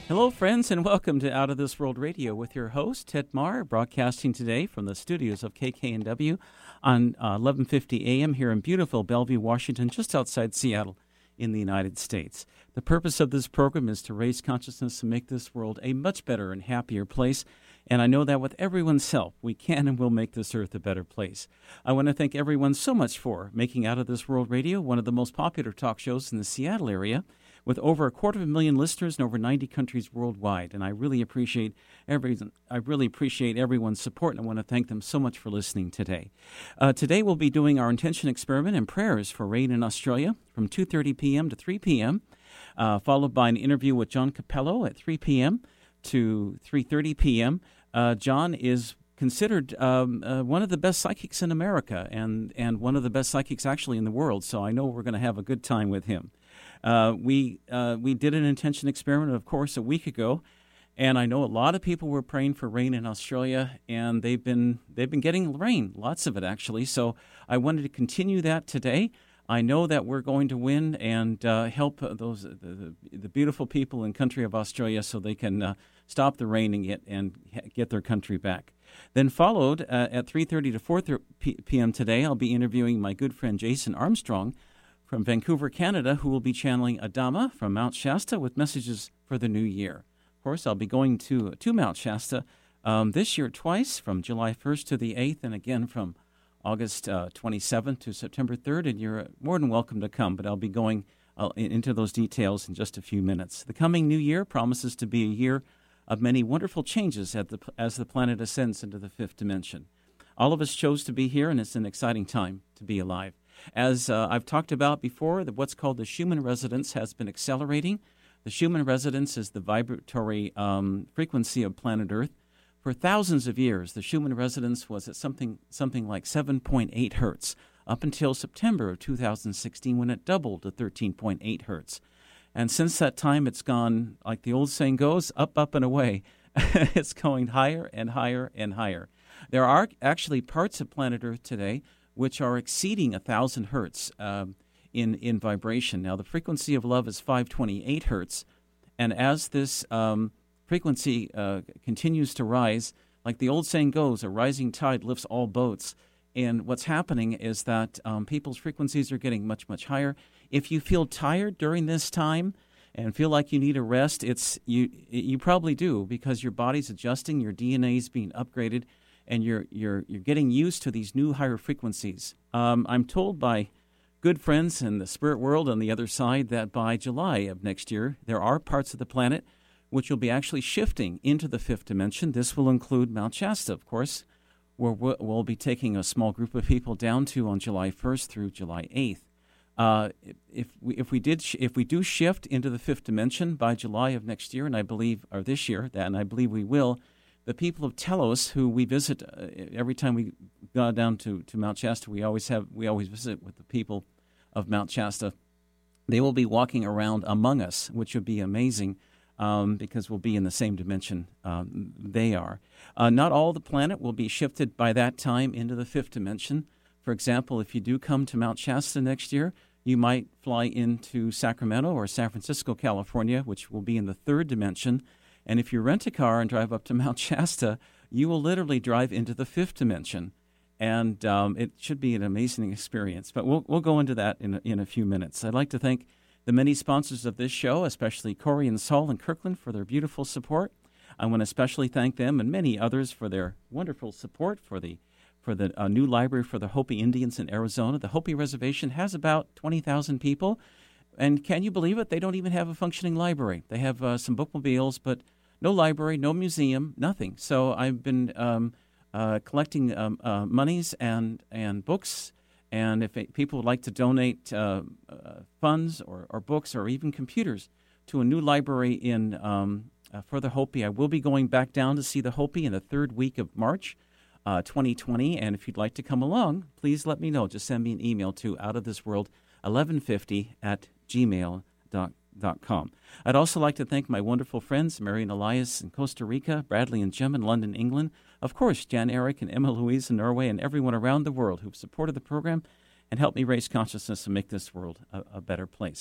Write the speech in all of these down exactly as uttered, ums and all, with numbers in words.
Hello, friends, and welcome to Out of This World Radio with your host, Ted Marr, broadcasting today from the studios of K K N W on uh, eleven fifty A M here in beautiful Bellevue, Washington, just outside Seattle in the United States. The purpose of this program is to raise consciousness and make this world a much better and happier place, and I know that with everyone's help, we can and will make this earth a better place. I want to thank everyone so much for making Out of This World Radio one of the most popular talk shows in the Seattle area, with over a quarter of a million listeners in over ninety countries worldwide. And I really appreciate every, I really appreciate everyone's support, and I want to thank them so much for listening today. Uh, today we'll be doing our intention experiment and prayers for rain in Australia from two thirty p.m. to three p.m., uh, followed by an interview with John Capello at three p.m. to three thirty p.m. Uh, John is considered um, uh, one of the best psychics in America and, and one of the best psychics actually in the world, so I know we're going to have a good time with him. Uh, we uh, we did an intention experiment, of course, a week ago, and I know a lot of people were praying for rain in Australia, and they've been they've been getting rain, lots of it actually. So I wanted to continue that today. I know that we're going to win and uh, help those the, the, the beautiful people in country of Australia, so they can uh, stop the rain and get and get their country back. Then followed uh, at three thirty to four p.m. today, I'll be interviewing my good friend Jason Armstrong from Vancouver, Canada, who will be channeling Adama from Mount Shasta with messages for the new year. Of course, I'll be going to to Mount Shasta um, this year twice, from July first to the eighth, and again from August uh, twenty-seventh to September third, and you're more than welcome to come, but I'll be going uh, into those details in just a few minutes. The coming new year promises to be a year of many wonderful changes at the, as the planet ascends into the fifth dimension. All of us chose to be here, and it's an exciting time to be alive. As uh, I've talked about before, that what's called the Schumann resonance has been accelerating. The Schumann resonance is the vibratory um, frequency of planet Earth. For thousands of years, the Schumann resonance was at something something like seven point eight hertz, up until September of two thousand sixteen, when it doubled to thirteen point eight hertz. And since that time, it's gone, like the old saying goes, up, up, and away. It's going higher and higher and higher. There are actually parts of planet Earth today which are exceeding one thousand hertz um, in, in vibration. Now, the frequency of love is five hundred twenty-eight hertz, and as this um, frequency uh, continues to rise, like the old saying goes, a rising tide lifts all boats, and what's happening is that um, people's frequencies are getting much, much higher. If you feel tired during this time and feel like you need a rest, it's you you probably do, because your body's adjusting, your D N A is being upgraded, and you're you're you're getting used to these new higher frequencies. Um, I'm told by good friends in the spirit world on the other side that by July of next year, there are parts of the planet which will be actually shifting into the fifth dimension. This will include Mount Shasta, of course, where we'll be taking a small group of people down to on July first through July eighth. Uh, if we if we did sh- if we do shift into the fifth dimension by July of next year, and I believe or this year, that and I believe we will. The people of Telos, who we visit uh, every time we go down to, to Mount Shasta, we always have we always visit with the people of Mount Shasta. They will be walking around among us, which would be amazing, um, because we'll be in the same dimension um, they are. Uh, not all the planet will be shifted by that time into the fifth dimension. For example, if you do come to Mount Shasta next year, you might fly into Sacramento or San Francisco, California, which will be in the third dimension. And if you rent a car and drive up to Mount Shasta, you will literally drive into the fifth dimension. And um, it should be an amazing experience. But we'll we'll go into that in a, in a few minutes. I'd like to thank the many sponsors of this show, especially Corey and Saul in Kirkland, for their beautiful support. I want to especially thank them and many others for their wonderful support for the for the uh, new library for the Hopi Indians in Arizona. The Hopi Reservation has about twenty thousand people. And can you believe it? They don't even have a functioning library. They have uh, some bookmobiles, but no library, no museum, nothing. So I've been um, uh, collecting um, uh, monies and, and books, and if it, people would like to donate uh, uh, funds or, or books or even computers to a new library in um, uh, for the Hopi, I will be going back down to see the Hopi in the third week of March uh, twenty twenty, and if you'd like to come along, please let me know. Just send me an email to outofthisworld eleven fifty at gmail dot com. I'd also like to thank my wonderful friends, Mary and Elias in Costa Rica, Bradley and Jim in London, England, of course, Jan Eric and Emma Louise in Norway, and everyone around the world who've supported the program and helped me raise consciousness and make this world a, a better place.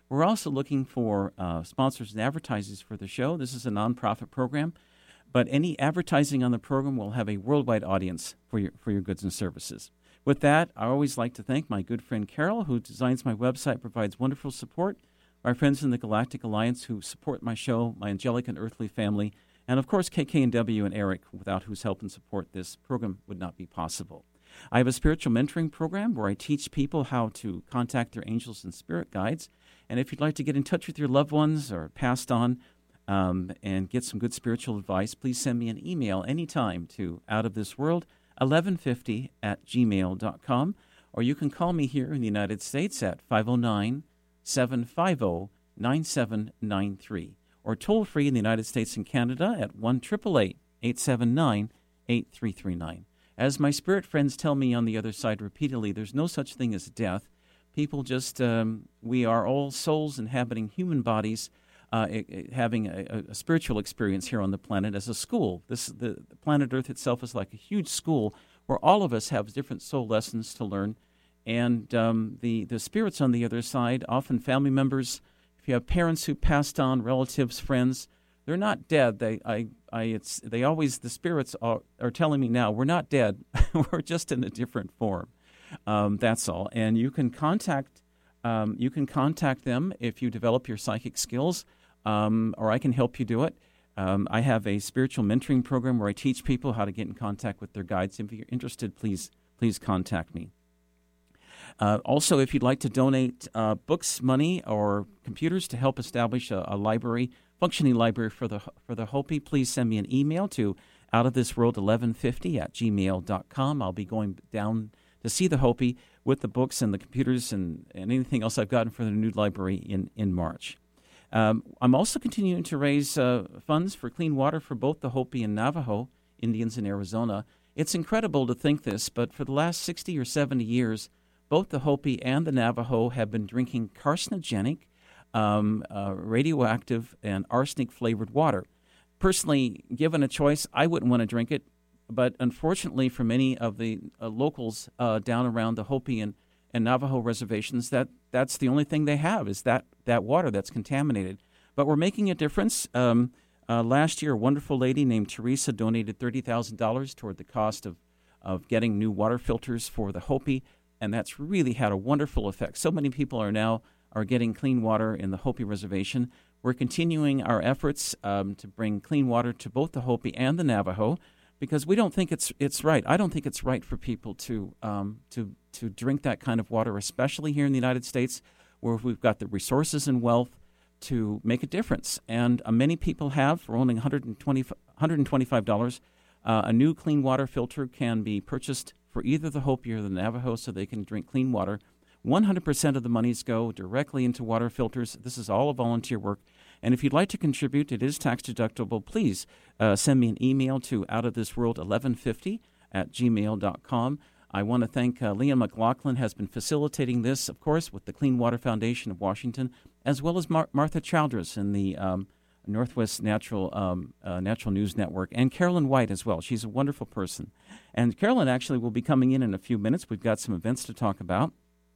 We're also looking for uh, sponsors and advertisers for the show. This is a nonprofit program, but any advertising on the program will have a worldwide audience for your for your goods and services. With that, I always like to thank my good friend Carol, who designs my website, provides wonderful support, our friends in the Galactic Alliance who support my show, my angelic and earthly family, and of course K K N W and Eric, without whose help and support this program would not be possible. I have a spiritual mentoring program where I teach people how to contact their angels and spirit guides. And if you'd like to get in touch with your loved ones or passed on um, and get some good spiritual advice, please send me an email anytime to outofthisworld eleven fifty at gmail dot com, or you can call me here in the United States at five oh nine, seven five oh, nine seven nine three, or toll free in the United States and Canada at one eight eight eight, eight seven nine, eight three three nine. As my spirit friends tell me on the other side repeatedly, there's no such thing as death. People just, um, we are all souls inhabiting human bodies, uh, having a, a spiritual experience here on the planet as a school. This the, the planet Earth itself is like a huge school where all of us have different soul lessons to learn. And um, the, the spirits on the other side, often family members, if you have parents who passed on, relatives, friends, they're not dead. They, I, I, it's, they always, the spirits are, are telling me now, we're not dead. We're just in a different form. Um, that's all. And you can contact, um, you can contact them if you develop your psychic skills, um, or I can help you do it. Um, I have a spiritual mentoring program where I teach people how to get in contact with their guides. If you're interested, please, please contact me. Uh, also, if you'd like to donate uh, books, money, or computers to help establish a, a library, functioning library for the for the Hopi, please send me an email to outofthisworld eleven fifty at gmail dot com. I'll be going down to see the Hopi with the books and the computers and, and anything else I've gotten for the new library in, in March. Um, I'm also continuing to raise uh, funds for clean water for both the Hopi and Navajo Indians in Arizona. It's incredible to think this, but for the last sixty or seventy years, both the Hopi and the Navajo have been drinking carcinogenic, um, uh, radioactive, and arsenic-flavored water. Personally, given a choice, I wouldn't want to drink it, but unfortunately for many of the uh, locals uh, down around the Hopi and, and Navajo reservations, that that's the only thing they have is that, that water that's contaminated. But we're making a difference. Um, uh, last year, a wonderful lady named Teresa donated thirty thousand dollars toward the cost of, of getting new water filters for the Hopi, and that's really had a wonderful effect. So many people are now are getting clean water in the Hopi reservation. We're continuing our efforts um, to bring clean water to both the Hopi and the Navajo, because we don't think it's it's right. I don't think it's right for people to um, to to drink that kind of water, especially here in the United States, where we've got the resources and wealth to make a difference. And uh, many people have, for only one hundred twenty, one hundred twenty-five dollars, uh, a new clean water filter can be purchased for either the Hopi or the Navajo so they can drink clean water. one hundred percent of the monies go directly into water filters. This is all a volunteer work. And if you'd like to contribute, it is tax deductible. Please uh, send me an email to outofthisworld eleven fifty at gmail dot com. I want to thank uh, Leon McLaughlin has been facilitating this, of course, with the Clean Water Foundation of Washington, as well as Mar- Martha Childress in the um, Northwest Natural um, uh, Natural News Network, and Carolyn White as well. She's a wonderful person. And Carolyn actually will be coming in in a few minutes. We've got some events to talk about.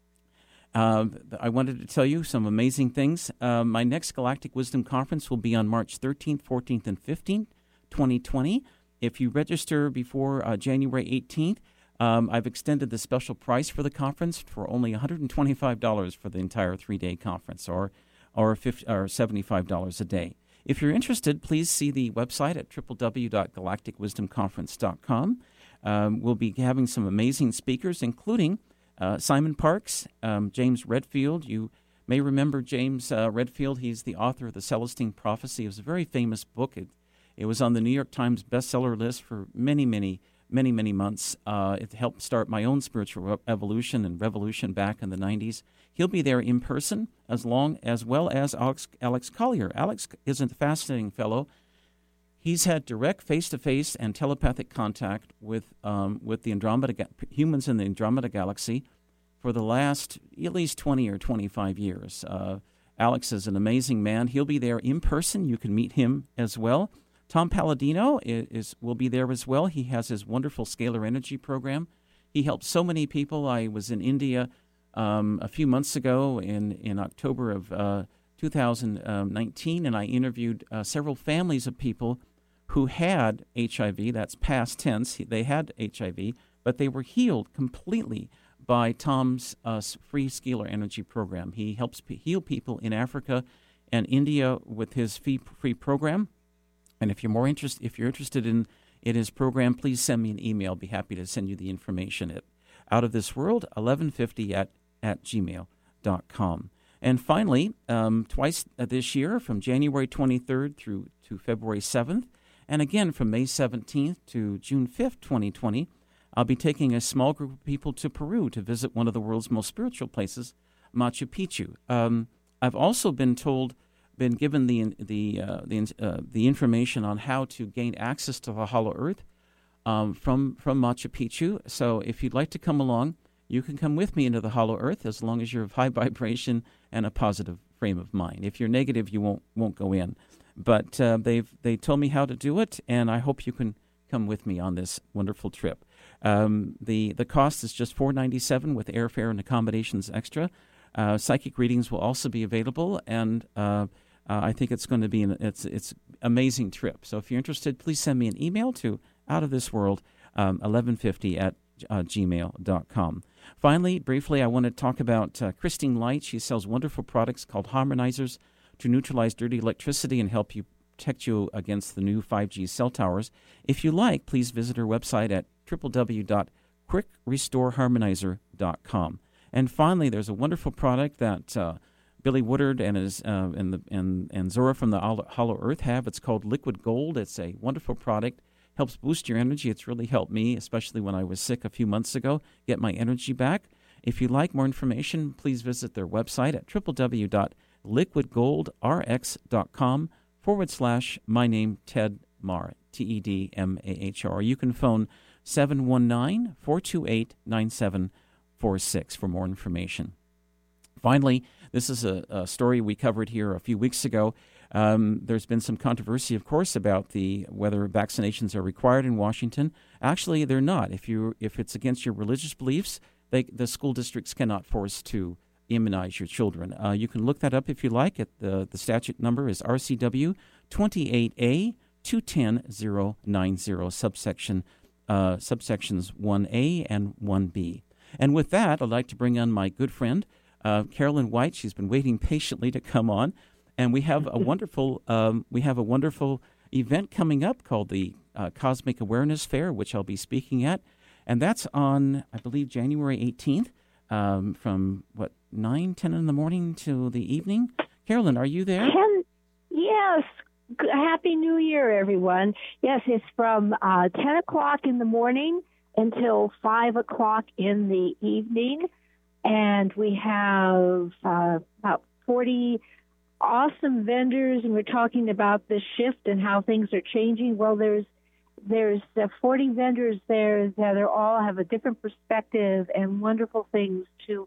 Uh, I wanted to tell you some amazing things. Uh, my next Galactic Wisdom Conference will be on March thirteenth, fourteenth, and fifteenth, twenty twenty. If you register before uh, January eighteenth, um, I've extended the special price for the conference for only one hundred twenty-five dollars for the entire three-day conference, or or, fifty, or seventy-five dollars a day. If you're interested, please see the website at w w w dot galactic wisdom conference dot com. Um, we'll be having some amazing speakers, including Uh, Simon Parks, um, James Redfield. You may remember James uh, Redfield. He's the author of The Celestine Prophecy. It was a very famous book. It, it was on the New York Times bestseller list for many, many, many, many months. Uh, it helped start my own spiritual re- evolution and revolution back in the nineties. He'll be there in person, as long as well as Alex, Alex Collier. Alex is a fascinating fellow. He's had direct face-to-face and telepathic contact with um, with the Andromeda humans in the Andromeda Galaxy for the last at least twenty or twenty-five years. Uh, Alex is an amazing man. He'll be there in person. You can meet him as well. Tom Palladino is, is will be there as well. He has his wonderful Scalar Energy program. He helped so many people. I was in India um, a few months ago in, in October of uh, two thousand nineteen, and I interviewed uh, several families of people who had H I V. That's past tense. They had H I V, but they were healed completely by Tom's uh, free scalar energy program. He helps p- heal people in Africa and India with his free, free program. And if you're more interested, if you're interested in, in his program, please send me an email. I'll be happy to send you the information at outofthisworld eleven fifty at, at gmail dot com. And finally, um, twice this year, from January twenty-third through to February seventh, and again from May seventeenth to June fifth, twenty twenty, I'll be taking a small group of people to Peru to visit one of the world's most spiritual places, Machu Picchu. Um, I've also been told, been given the the uh, the uh, the information on how to gain access to the Hollow Earth um, from from Machu Picchu. So if you'd like to come along, you can come with me into the Hollow Earth as long as you're of high vibration and a positive frame of mind. If you're negative, you won't won't go in. But uh, they've they told me how to do it, and I hope you can come with me on this wonderful trip. Um, the the cost is just four dollars and ninety-seven cents with airfare and accommodations extra. Uh, psychic readings will also be available, and uh, uh, I think it's going to be an it's it's amazing trip. So if you're interested, please send me an email to outofthisworld um, eleven fifty at uh, gmail dot com. Finally, briefly, I want to talk about uh, Christine Light. She sells wonderful products called harmonizers to neutralize dirty electricity and help you protect you against the new five G cell towers. If you like, please visit her website at w w w dot quick restore harmonizer dot com. And finally, there's a wonderful product that uh, Billy Woodard and his uh, and the and and Zora from the Hollow Earth have. It's called Liquid Gold. It's a wonderful product. Helps boost your energy. It's really helped me, especially when I was sick a few months ago, get my energy back. If you'd like more information, please visit their website at w w w dot liquid gold r x dot com forward slash my name Ted Mahr, T E D M A H R. You can phone seven one nine, four two eight, nine seven four six for more information. Finally, this is a, a story we covered here a few weeks ago. Um, there's been some controversy, of course, about the whether vaccinations are required in Washington. Actually, they're not. If you if it's against your religious beliefs, they, the school districts cannot force to immunize your children. Uh, you can look that up if you like. At the the statute number is R C W twenty-eight A two ten zero nine zero, subsection uh, subsections one A and one B. And with that, I'd like to bring on my good friend, uh, Carolyn White. She's been waiting patiently to come on, and we have a wonderful um, we have a wonderful event coming up called the uh, Cosmic Awareness Fair, which I'll be speaking at, and that's on, I believe, January eighteenth, um, from what nine, ten in the morning to the evening. Carolyn, are you there? Ten, yes. G- Happy New Year, everyone. Yes, it's from uh, ten o'clock in the morning until five o'clock in the evening. And we have uh, about forty awesome vendors, and we're talking about the shift and how things are changing. Well, there's there's uh, forty vendors there that are all have a different perspective and wonderful things to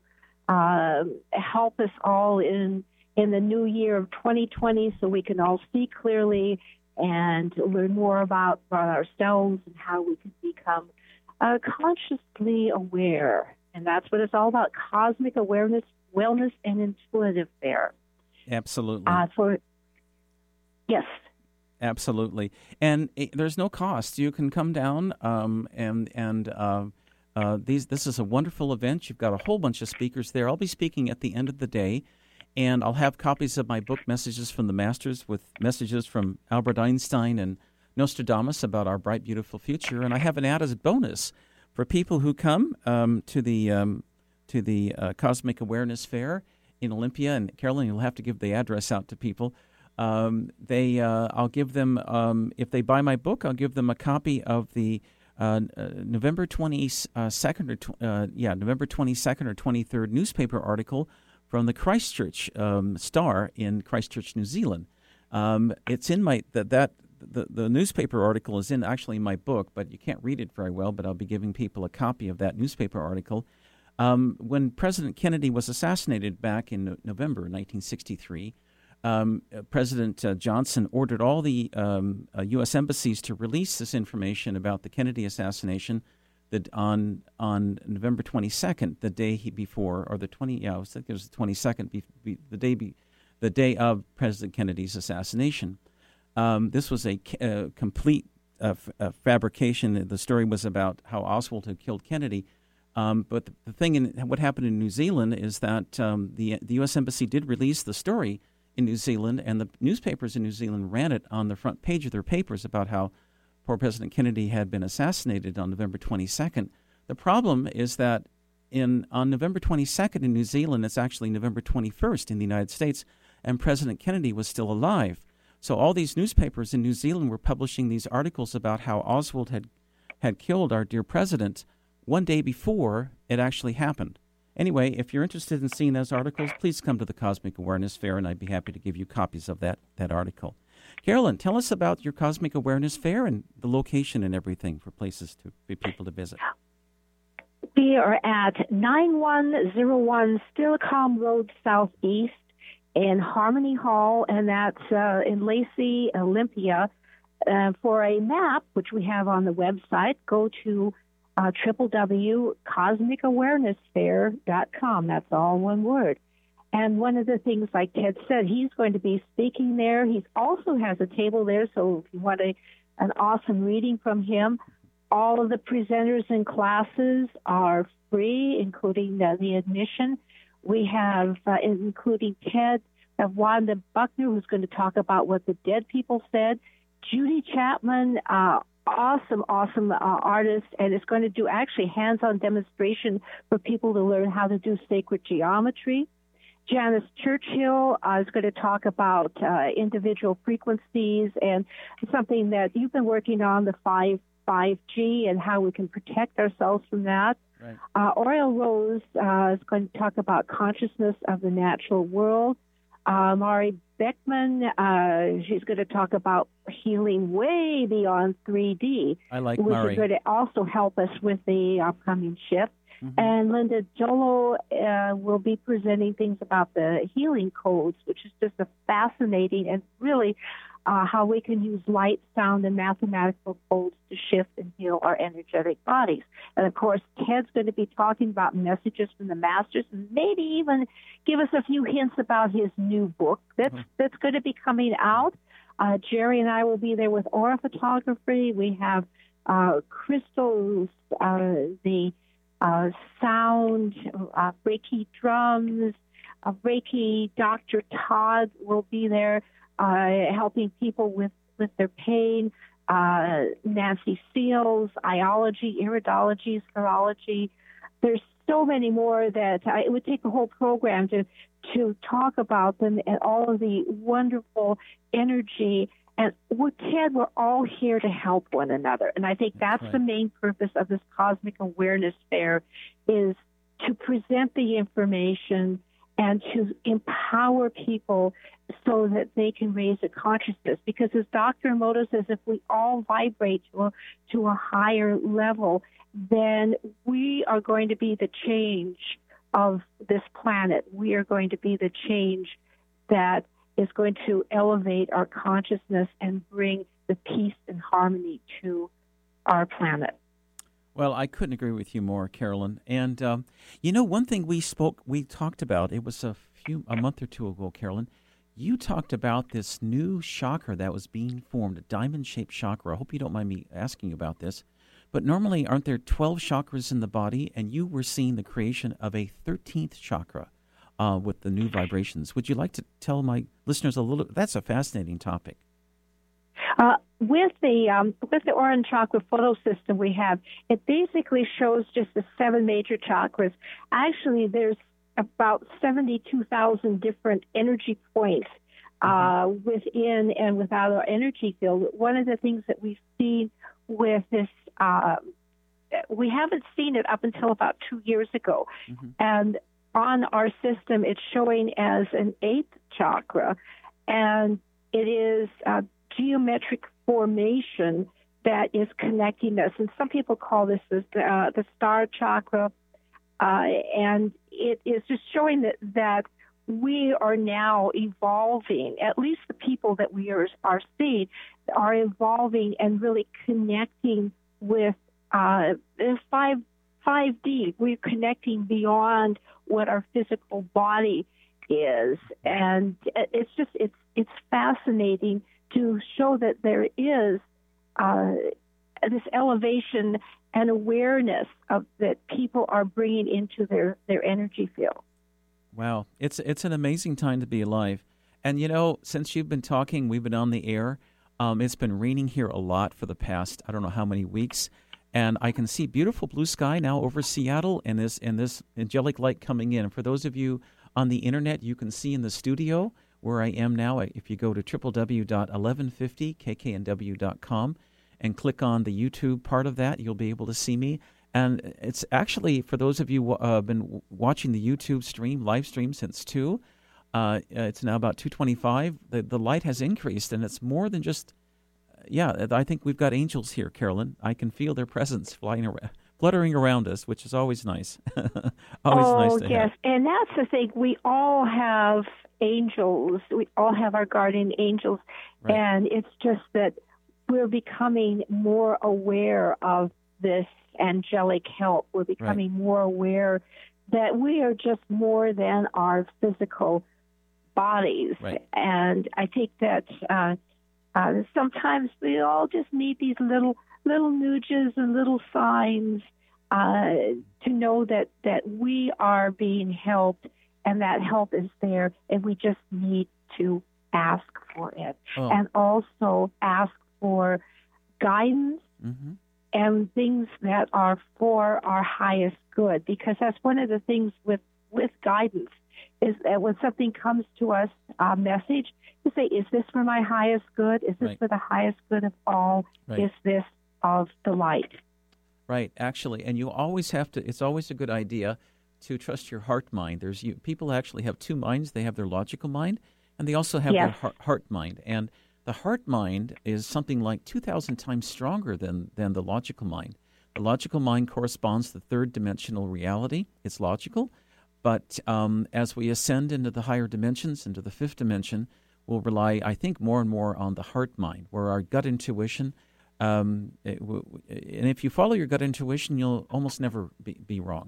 uh, help us all in in the new year of twenty twenty, so we can all see clearly and learn more about, about ourselves and how we can become uh, consciously aware. And that's what it's all about: cosmic awareness, wellness, and intuitive fair. Absolutely. Uh, for yes. Absolutely, and it, there's no cost. You can come down, um, and and uh, uh, these. This is a wonderful event. You've got a whole bunch of speakers there. I'll be speaking at the end of the day, and I'll have copies of my book, Messages from the Masters, with messages from Albert Einstein and Nostradamus about our bright, beautiful future. And I have an added bonus for people who come um, to the um, to the uh, Cosmic Awareness Fair in Olympia. And Carolyn, you'll have to give the address out to people. Um, they, uh, I'll give them, um, if they buy my book, I'll give them a copy of the uh, uh, November twenty-second or tw- uh, yeah, November twenty-second or twenty-third newspaper article from the Christchurch um, Star in Christchurch, New Zealand. Um, it's in my that that the the newspaper article is in actually my book, but you can't read it very well. But I'll be giving people a copy of that newspaper article. Um, when President Kennedy was assassinated back in no- November nineteen sixty-three. Um, President uh, Johnson ordered all the um, uh, U S embassies to release this information about the Kennedy assassination. that on on November twenty-second, the day he before, or the twenty, yeah, I was thinking it was the twenty-second, be, be, the day be, the day of President Kennedy's assassination. Um, this was a, a complete uh, f- a fabrication. The story was about how Oswald had killed Kennedy. Um, but the, the thing in what happened in New Zealand is that um, the the U S Embassy did release the story in New Zealand, and the newspapers in New Zealand ran it on the front page of their papers about how poor President Kennedy had been assassinated on November twenty-second. The problem is that in on November twenty-second in New Zealand, it's actually November twenty-first in the United States, and President Kennedy was still alive. So all these newspapers in New Zealand were publishing these articles about how Oswald had, had killed our dear president one day before it actually happened. Anyway, if you're interested in seeing those articles, please come to the Cosmic Awareness Fair, and I'd be happy to give you copies of that, that article. Carolyn, tell us about your Cosmic Awareness Fair and the location and everything for places to for people to visit. We are at nine one zero one Stillicom Road Southeast in Harmony Hall, and that's uh, in Lacey, Olympia. Uh, for a map, which we have on the website, go to uh, w w w dot cosmic awareness fair dot com. That's all one word. And one of the things, like Ted said, he's going to be speaking there. He also has a table there, so if you want a, an awesome reading from him, all of the presenters and classes are free, including uh, the admission. We have, uh, including Ted, we have Wanda Buckner, who's going to talk about what the dead people said. Judy Chapman, uh, awesome, awesome uh, artist, and is going to do actually hands-on demonstration for people to learn how to do sacred geometry. Janice Churchill uh, is going to talk about uh, individual frequencies and something that you've been working on, the five, 5G, and how we can protect ourselves from that. Right. Uh, Oriel Rose uh, is going to talk about consciousness of the natural world. Uh, Mari Beckman, uh, she's going to talk about healing way beyond three D. I like which Mari. is going to also help us with the upcoming shift. Mm-hmm. And Linda Jolo uh, will be presenting things about the healing codes, which is just a fascinating and really uh, how we can use light, sound, and mathematical codes to shift and heal our energetic bodies. And, of course, Ted's going to be talking about messages from the masters and maybe even give us a few hints about his new book that's, mm-hmm. that's going to be coming out. Uh, Jerry and I will be there with aura photography. We have uh, crystals, uh, the uh, sound, uh, Reiki drums, uh, Reiki Doctor Todd will be there uh, helping people with, with their pain. Uh, Nancy Seals, iology, iridology, spherology. There's so many more that I, it would take a whole program to to talk about them and all of the wonderful energy. And we're, Ted, we're all here to help one another. And I think that's, that's right. The main purpose of this Cosmic Awareness Fair is to present the information and to empower people so that they can raise a consciousness. Because as Doctor Emoto says, if we all vibrate to a, to a higher level, then we are going to be the change of this planet. We are going to be the change that is going to elevate our consciousness and bring the peace and harmony to our planet. Well, I couldn't agree with you more, Carolyn. And um, you know, one thing we spoke, we talked about, it was a few, a month or two ago, Carolyn. You talked about this new chakra that was being formed, a diamond-shaped chakra. I hope you don't mind me asking about this. But normally, aren't there twelve chakras in the body? And you were seeing the creation of a thirteenth chakra uh, with the new vibrations. Would you like to tell my listeners a little? That's a fascinating topic. Uh, with the um, with the Orion Chakra photo system we have, it basically shows just the seven major chakras. Actually, there's about seventy-two thousand different energy points uh, mm-hmm. within and without our energy field. One of the things that we've seen with this, uh, we haven't seen it up until about two years ago. Mm-hmm. And on our system, it's showing as an eighth chakra, and it is uh, geometric formation that is connecting us. And some people call this the, uh, the star chakra, uh, and it is just showing that, that we are now evolving, at least the people that we are, are seeing are evolving and really connecting with uh, five five D. We're connecting beyond what our physical body is, and it's just it's it's fascinating to show that there is uh, this elevation and awareness of that people are bringing into their, their energy field. Wow, it's it's an amazing time to be alive. And you know, since you've been talking, we've been on the air. Um, it's been raining here a lot for the past I don't know how many weeks. And I can see beautiful blue sky now over Seattle and this and this angelic light coming in. For those of you on the internet, you can see in the studio where I am now. If you go to w w w dot eleven fifty k k n w dot com and click on the YouTube part of that, you'll be able to see me. And it's actually, for those of you who have uh, been watching the YouTube stream, live stream since two, uh, it's now about two twenty-five. The, the light has increased, and it's more than just... Yeah, I think we've got angels here, Carolyn. I can feel their presence flying around, fluttering around us, which is always nice. always oh, nice to yes. have. And that's the thing. We all have angels. We all have our guardian angels. Right. And it's just that we're becoming more aware of this angelic help. We're becoming right. more aware that we are just more than our physical bodies. Right. And I think that... Uh, Uh, sometimes we all just need these little little nudges and little signs uh, to know that, that we are being helped and that help is there, and we just need to ask for it. Oh. And also ask for guidance mm-hmm. and things that are for our highest good, because that's one of the things with, with guidance is that when something comes to us, a message, to say, is this for my highest good? Is this right. for the highest good of all? Right. Is this of the light? Right, actually. And you always have to, it's always a good idea to trust your heart mind. There's you, people actually have two minds. They have their logical mind, and they also have yes. their heart, heart mind. And the heart mind is something like two thousand times stronger than, than the logical mind. The logical mind corresponds to third dimensional reality. It's logical. But um, as we ascend into the higher dimensions, into the fifth dimension, we'll rely, I think, more and more on the heart mind, where our gut intuition, um, it w- and if you follow your gut intuition, you'll almost never be, be wrong.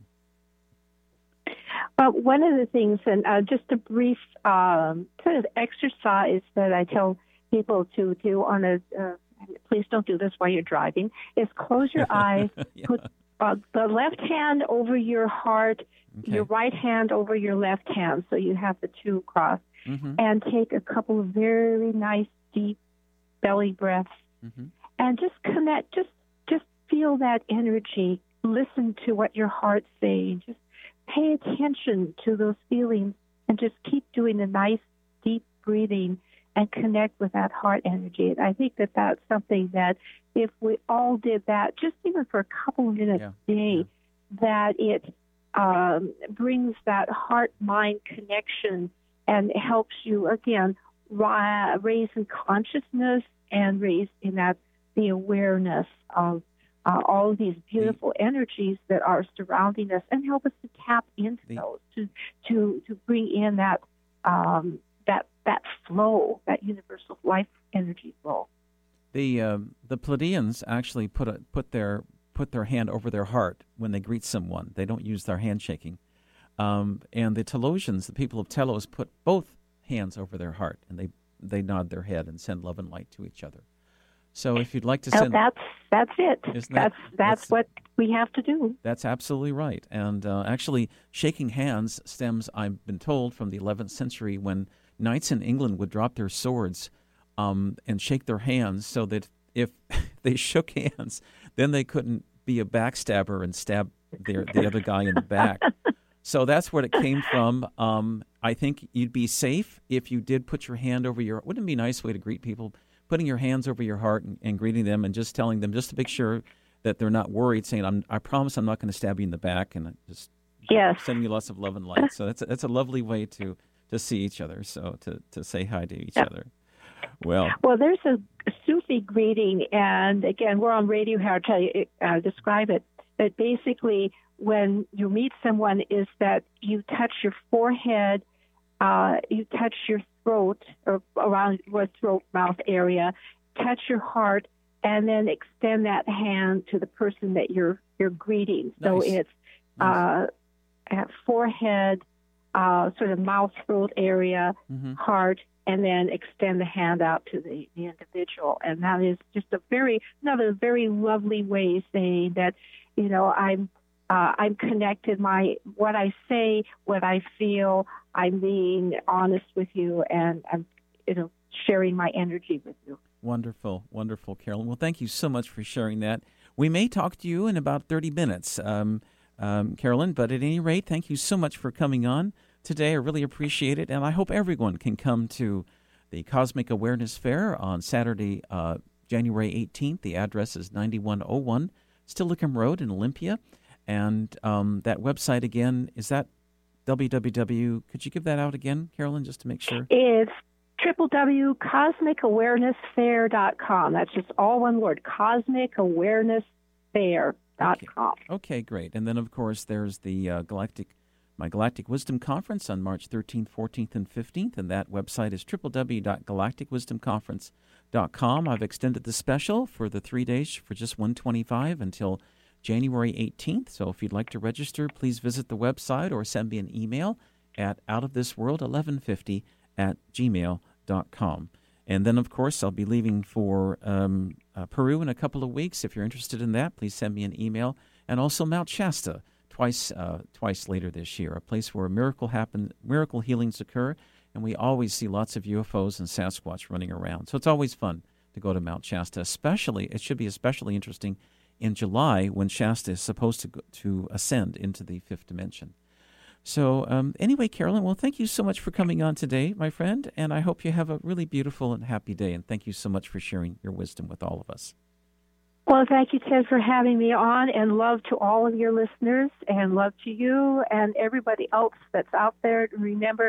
Well, one of the things, and uh, just a brief um, kind of exercise that I tell people to do on a, uh, please don't do this while you're driving, is close your eyes, yeah. put uh, the left hand over your heart, okay. your right hand over your left hand, so you have the two crossed, mm-hmm. and take a couple of very nice, deep belly breaths, mm-hmm. and just connect, just just feel that energy, listen to what your heart's saying, just pay attention to those feelings, and just keep doing a nice, deep breathing and connect with that heart energy. And I think that that's something that if we all did that, just even for a couple of minutes yeah. a day, yeah. that it um, brings that heart-mind connection and helps you, again, ri- raise in consciousness and raise in that the awareness of uh, all of these beautiful the, energies that are surrounding us, and help us to tap into the, those, to to to bring in that um, that that flow, that universal life energy flow. The um, the Pleiadians actually put a, put their put their hand over their heart when they greet someone. They don't use their handshaking. Um, and the Telosians, the people of Telos, put both hands over their heart, and they, they nod their head and send love and light to each other. So if you'd like to send... Oh, that's that's it. That, that's, that's that's what we have to do. That's absolutely right. And uh, actually, shaking hands stems, I've been told, from the eleventh century, when knights in England would drop their swords um, and shake their hands, so that if they shook hands, then they couldn't be a backstabber and stab their, the other guy in the back. So that's where it came from. Um, I think you'd be safe if you did put your hand over your... Wouldn't it be a nice way to greet people? Putting your hands over your heart and, and greeting them, and just telling them, just to make sure that they're not worried, saying, I'm, I promise I'm not going to stab you in the back, and just yes. sending you lots of love and light. So that's a, that's a lovely way to, to see each other, so to, to say hi to each yep. other. Well, well, there's a Sufi greeting, and again, we're on radio here. I'll tell you, uh, describe it. That basically, when you meet someone, is that you touch your forehead, uh, you touch your throat, or around your throat, mouth area, touch your heart, and then extend that hand to the person that you're you're greeting. So Nice. it's Nice. uh, at forehead, uh, sort of mouth, throat area, Mm-hmm. heart, and then extend the hand out to the, the individual. And that is just a very, another very lovely way of saying that, you know, I'm uh, I'm connected. My what I say, what I feel, I'm being honest with you, and I'm, you know, sharing my energy with you. Wonderful, wonderful, Carolyn. Well, thank you so much for sharing that. We may talk to you in about thirty minutes, um, um, Carolyn, but at any rate, thank you so much for coming on today. I really appreciate it, and I hope everyone can come to the Cosmic Awareness Fair on Saturday, uh, January eighteenth. The address is ninety-one oh one Steilacoom Road in Olympia, and um, that website again, is that w w w, could you give that out again, Carolyn, just to make sure? It's w w w dot cosmic awareness fair dot com. That's just all one word, cosmic awareness fair dot com. Okay. okay, great. And then, of course, there's the uh, Galactic, my Galactic Wisdom Conference on March thirteenth, fourteenth, and fifteenth, and that website is w w w dot galactic wisdom conference dot com. I've extended the special for the three days for just one hundred twenty-five dollars until January eighteenth. So if you'd like to register, please visit the website or send me an email at outofthisworld eleven fifty at gmail dot com. And then, of course, I'll be leaving for um, uh, Peru in a couple of weeks. If you're interested in that, please send me an email. And also Mount Shasta, twice uh, twice later this year, a place where miracle happen, miracle healings occur, and we always see lots of U F Os and Sasquatch running around. So it's always fun to go to Mount Shasta. Especially, it should be especially interesting in July when Shasta is supposed to go, to ascend into the fifth dimension. So um, anyway, Carolyn, well, thank you so much for coming on today, my friend, and I hope you have a really beautiful and happy day, and thank you so much for sharing your wisdom with all of us. Well, thank you, Ted, for having me on, and love to all of your listeners, and love to you and everybody else that's out there. Remember,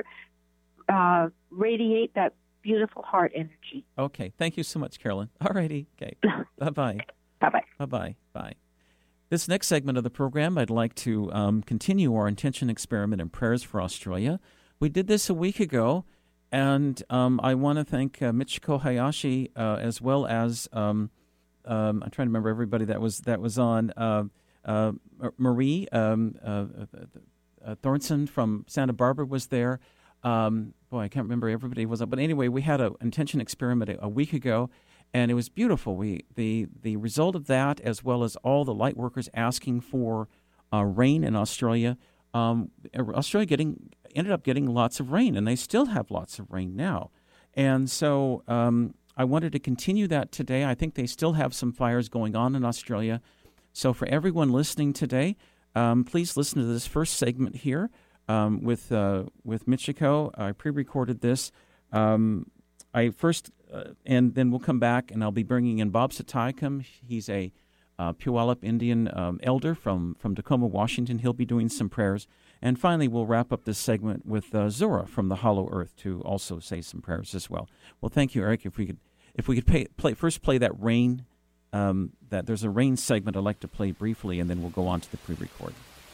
uh, radiate that beautiful heart energy. Okay, thank you so much, Carolyn. All righty, okay, bye-bye. Bye-bye. Bye-bye, bye. This next segment of the program, I'd like to um, continue our intention experiment and prayers for Australia. We did this a week ago, and um, I want to thank uh, Michiko Hayashi uh, as well as um, um, I'm trying to remember everybody that was that was on uh, uh, Marie um, uh, uh, Thornton from Santa Barbara was there. Um, boy, I can't remember everybody was up, but anyway, we had an intention experiment a, a week ago. And it was beautiful. We the the result of that, as well as all the light workers asking for uh, rain in Australia, um, Australia getting ended up getting lots of rain, and they still have lots of rain now. And so um, I wanted to continue that today. I think they still have some fires going on in Australia. So for everyone listening today, um, please listen to this first segment here um, with uh, with Michiko. I pre-recorded this. Um, I first, uh, and then we'll come back, and I'll be bringing in Bob Satayakam. He's a uh, Puyallup Indian um, elder from, from Tacoma, Washington. He'll be doing some prayers. And finally, we'll wrap up this segment with uh, Zora from the Hollow Earth to also say some prayers as well. Well, thank you, Eric. If we could, if we could pay, play first play that rain, um, that there's a rain segment I'd like to play briefly, and then we'll go on to the pre-record.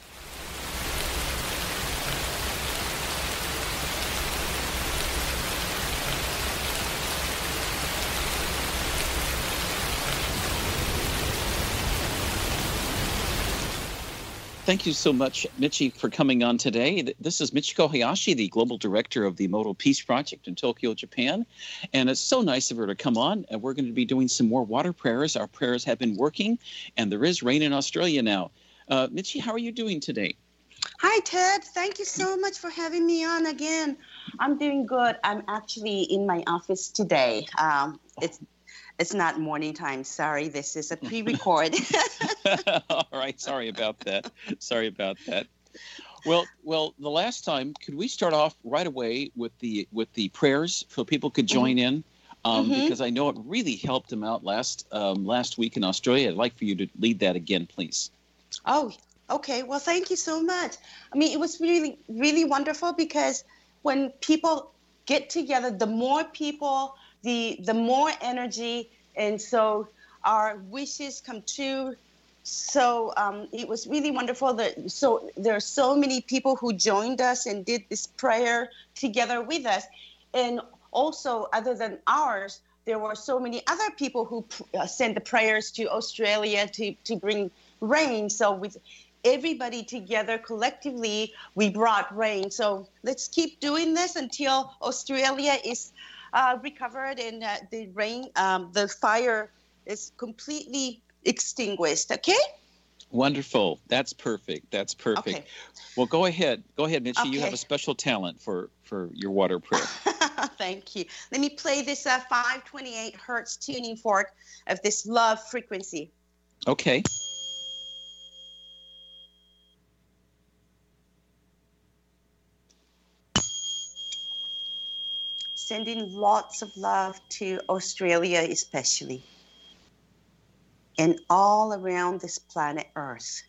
Thank you so much, Michi, for coming on today. This is Michiko Hayashi, the Global Director of the Modal Peace Project in Tokyo, Japan. And it's so nice of her to come on. And we're going to be doing some more water prayers. Our prayers have been working, and there is rain in Australia now. Uh, Michi, how are you doing today? Hi, Ted. Thank you so much for having me on again. I'm doing good. I'm actually in my office today. Um, it's It's not morning time. Sorry, this is a pre-record. All right. Sorry about that. Sorry about that. Well, well, the last time, could we start off right away with the with the prayers so people could join mm-hmm. in? Um, mm-hmm. Because I know it really helped them out last um, last week in Australia. I'd like for you to lead that again, please. Oh, okay. Well, thank you so much. I mean, it was really, really wonderful because when people get together, the more people, the the more energy, and so our wishes come true. So um, it was really wonderful. That so there are so many people who joined us and did this prayer together with us, and also other than ours, there were so many other people who uh, sent the prayers to Australia to, to bring rain. So with everybody together collectively, we brought rain. So let's keep doing this until Australia is uh, recovered and uh, the rain, um, the fire is completely extinguished. Okay? Wonderful. That's perfect. That's perfect. Okay. Well, go ahead. Go ahead, Mitchie. Okay. You have a special talent for, for your water prayer. Thank you. Let me play this uh, five twenty-eight hertz tuning fork of this love frequency. Okay. Sending lots of love to Australia especially, and all around this planet Earth.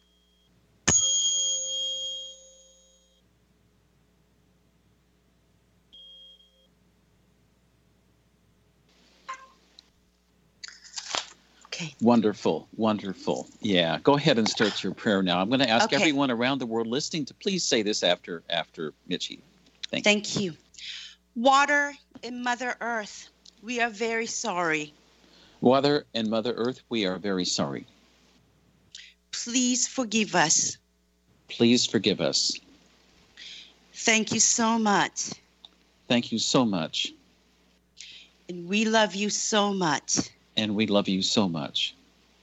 Okay. Wonderful, wonderful. Yeah, go ahead and start your prayer now. I'm going to ask Okay. everyone around the world listening to please say this after after Mitchie. Thank you. Thank you. Water and Mother Earth, we are very sorry. Water and Mother Earth, we are very sorry. Please forgive us. Please forgive us. Thank you so much. Thank you so much. And we love you so much. And we love you so much.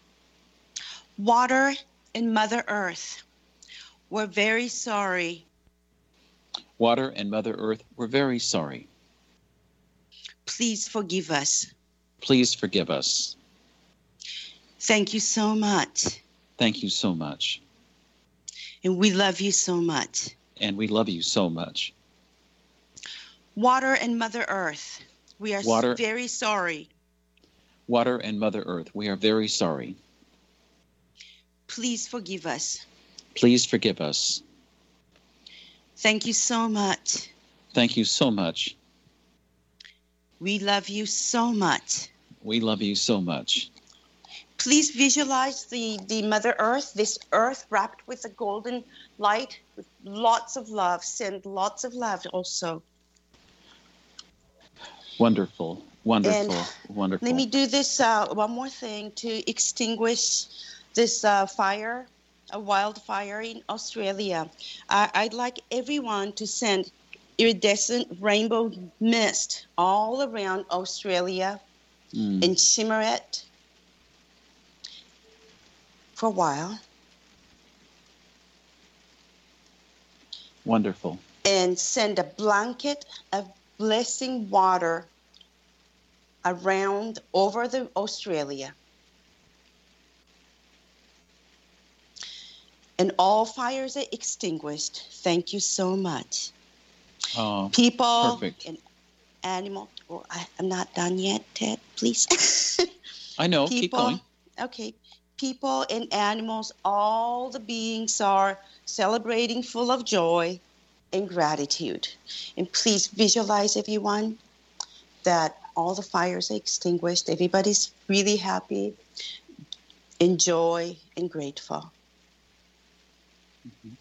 Water and Mother Earth, we're very sorry. Water and Mother Earth, we're very sorry. Please forgive us. Please forgive us. Thank you so much. Thank you so much. And we love you so much. And we love you so much. Water and Mother Earth, we are Water- very sorry. Water and Mother Earth, we are very sorry. Please forgive us. Please forgive us. Thank you so much. Thank you so much. We love you so much. We love you so much. Please visualize the, the Mother Earth, this earth wrapped with a golden light, with lots of love. Send lots of love also. Wonderful, wonderful, And wonderful. Let me do this uh, one more thing to extinguish this uh, fire, a wildfire in Australia. I, I'd like everyone to send iridescent rainbow mist all around Australia Mm. and shimmer it for a while. Wonderful. And send a blanket of blessing water around over the Australia. And all fires are extinguished. Thank you so much. Oh, People perfect. and animal. Oh, I, I'm not done yet, Ted. Please. I know. People, Keep going. Okay. People and animals, all the beings are celebrating full of joy and gratitude. And please visualize, everyone, that all the fires are extinguished. Everybody's really happy, in joy, and grateful. Mm-hmm.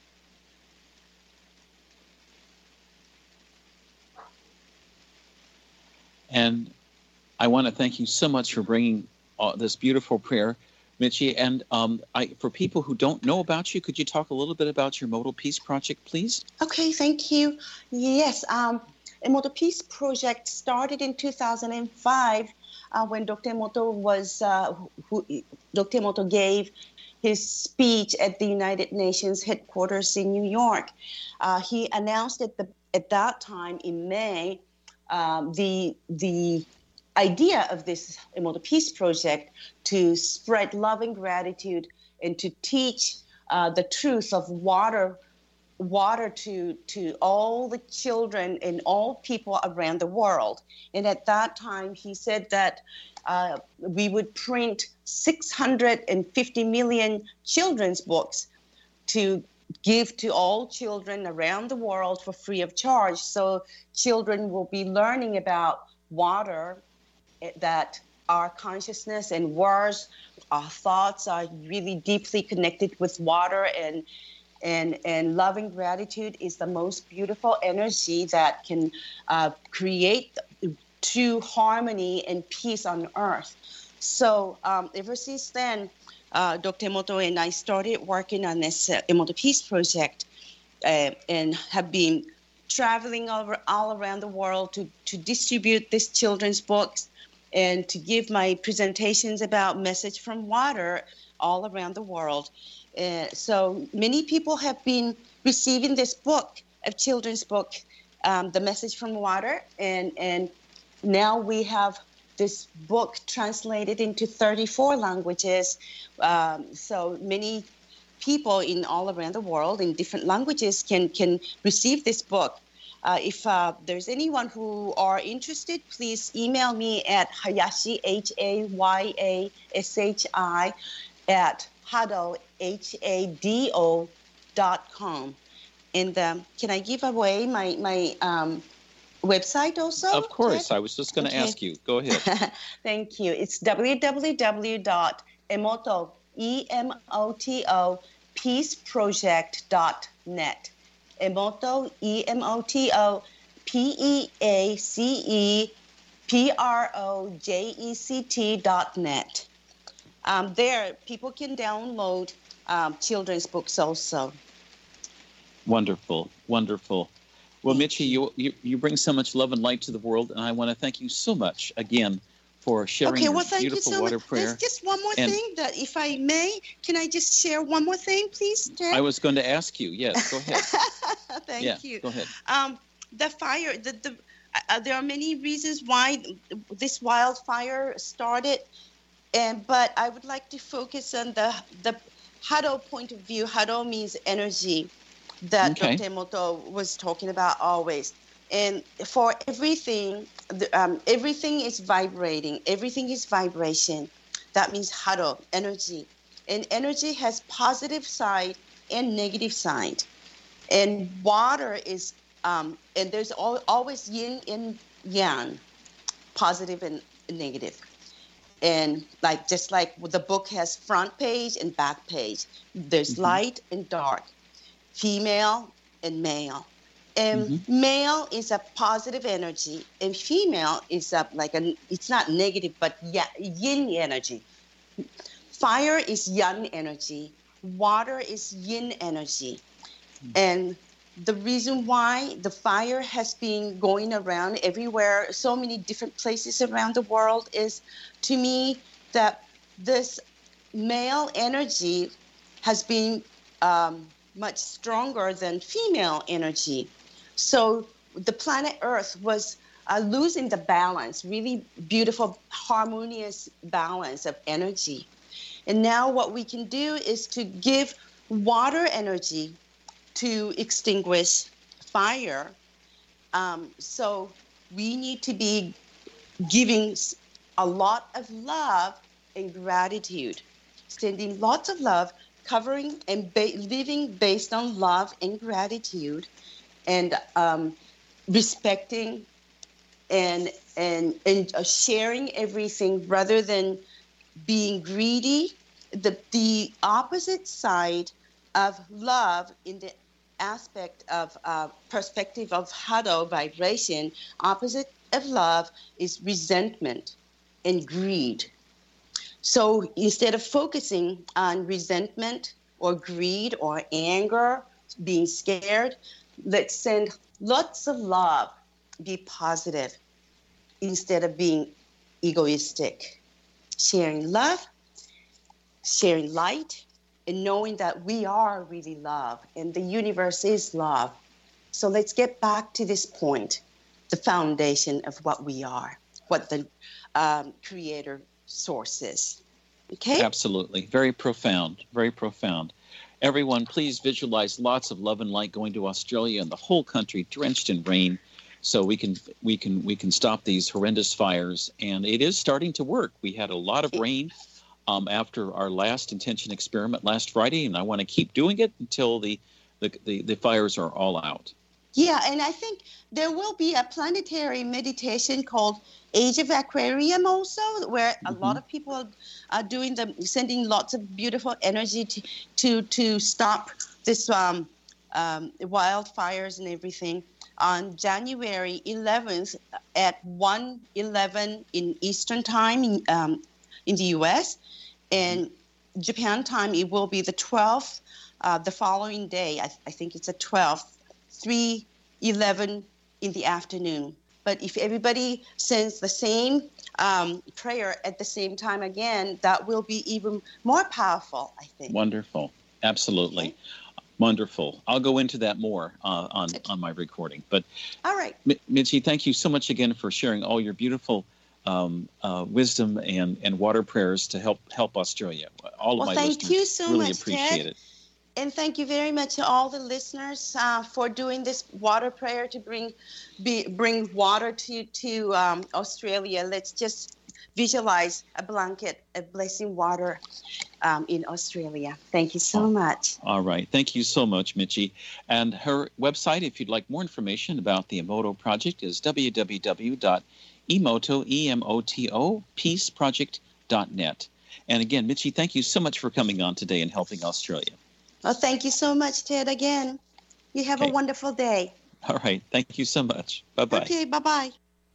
And I want to thank you so much for bringing uh, this beautiful prayer, Mitchie. And um, I, for people who don't know about you, could you talk a little bit about your Modal Peace Project, please? Okay, thank you. Yes, um, the Modal Peace Project started in two thousand five uh, when Doctor Emoto was, uh, who, Doctor Emoto gave his speech at the United Nations headquarters in New York. Uh, he announced at the at that time in May um, the the idea of this Emoto Peace Project to spread love and gratitude and to teach uh, the truth of water water to to all the children and all people around the world. And at that time, he said that uh, we would print six hundred fifty million children's books to give to all children around the world for free of charge. So children will be learning about water, that our consciousness and words, our thoughts are really deeply connected with water, and and and love and gratitude is the most beautiful energy that can uh, create to harmony and peace on earth. So um, ever since then, uh, Doctor Emoto and I started working on this uh, Emoto Peace Project uh, and have been traveling over all around the world to, to distribute these children's books and to give my presentations about Message from Water all around the world. Uh, so many people have been receiving this book, a children's book, um, The Message from Water, and, and now we have this book translated into thirty-four languages. Um, so many people in all around the world in different languages can, can receive this book. Uh, if uh, there's anyone who are interested, please email me at Hayashi, H A Y A S H I, at Hado, H A D O dot com. And um, can I give away my, my um, website also? Of course. Ted? I was just going to Okay. ask you. Go ahead. Thank you. It's w w w dot emoto, E M O T O, peaceproject dot net. Emoto, E M O T O, P E A C E P R O J E C T dot net. Um, there, people can download um, children's books also. Wonderful. Wonderful. Well, Michi, you, you you bring so much love and light to the world, and I want to thank you so much again for sharing Okay, your well, thank you beautiful so water much. prayer. There's just one more And- thing that, if I may, can I just share one more thing, please, Ted? I was going to ask you. Yes, go ahead. Thank yeah, you. go ahead. Um, the fire, the, the, uh, there are many reasons why this wildfire started, and but I would like to focus on the the Hado point of view. Hado means energy, that Okay. Doctor Emoto was talking about always. And for everything, the, um, everything is vibrating. Everything is vibration. That means Hado, energy. And energy has positive side and negative side. And water is, um, and there's al- always yin and yang, positive and negative. And like just like the book has front page and back page, there's Mhm. light and dark, female and male. And Mhm. male is a positive energy, and female is a like a it's not negative but ya- yin energy. Fire is yang energy, water is yin energy. And the reason why the fire has been going around everywhere, so many different places around the world, is to me that this male energy has been um, much stronger than female energy. So the planet Earth was uh, losing the balance, really beautiful, harmonious balance of energy. And now what we can do is to give water energy to extinguish fire. Um, so we need to be giving s- a lot of love and gratitude, sending lots of love, covering and ba- living based on love and gratitude, and um, respecting and and and uh, sharing everything rather than being greedy. The the opposite side of love in the aspect of uh, perspective of Hado vibration, opposite of love is resentment and greed. So instead of focusing on resentment or greed or anger, being scared, let's send lots of love, be positive instead of being egoistic. Sharing love, sharing light, and knowing that we are really love and the universe is love. So let's get back to this point, the foundation of what we are, what the um, creator source is. Okay? Absolutely. Very profound. Very profound. Everyone, please visualize lots of love and light going to Australia and the whole country drenched in rain, so we can we can we can stop these horrendous fires. And it is starting to work. We had a lot of rain um, after our last intention experiment last Friday, and I want to keep doing it until the the, the, the fires are all out. Yeah, and I think there will be a planetary meditation called Age of Aquarium also, where a Mhm. lot of people are doing the sending lots of beautiful energy to to, to stop this um, um, wildfires and everything. on January eleventh at one eleven in Eastern Time in, um, in the U S, and Japan time, it will be the twelfth, uh, the following day. I, I think it's the twelfth, three eleven in the afternoon. But if everybody sends the same um, prayer at the same time again, that will be even more powerful, I think. Wonderful. Absolutely. Okay. Wonderful. I'll go into that more uh, on, okay. on my recording. But all right. M- Mitzi, thank you so much again for sharing all your beautiful um, uh, wisdom and, and water prayers to help help Australia. All well, of my thank listeners you so really much, appreciate Ted. it. And thank you very much to all the listeners uh, for doing this water prayer to bring be, bring water to, to um, Australia. Let's just visualize a blanket, a blessing water um, in Australia. Thank you so oh, much. All right. Thank you so much, Mitzi. And her website, if you'd like more information about the Emoto Project, is w w w dot emoto, E M O T O, peace project dot net. And again, Mitzi, thank you so much for coming on today and helping Australia. Well, thank you so much, Ted, again. You have okay. a wonderful day. All right. Thank you so much. Bye-bye. Okay, bye-bye.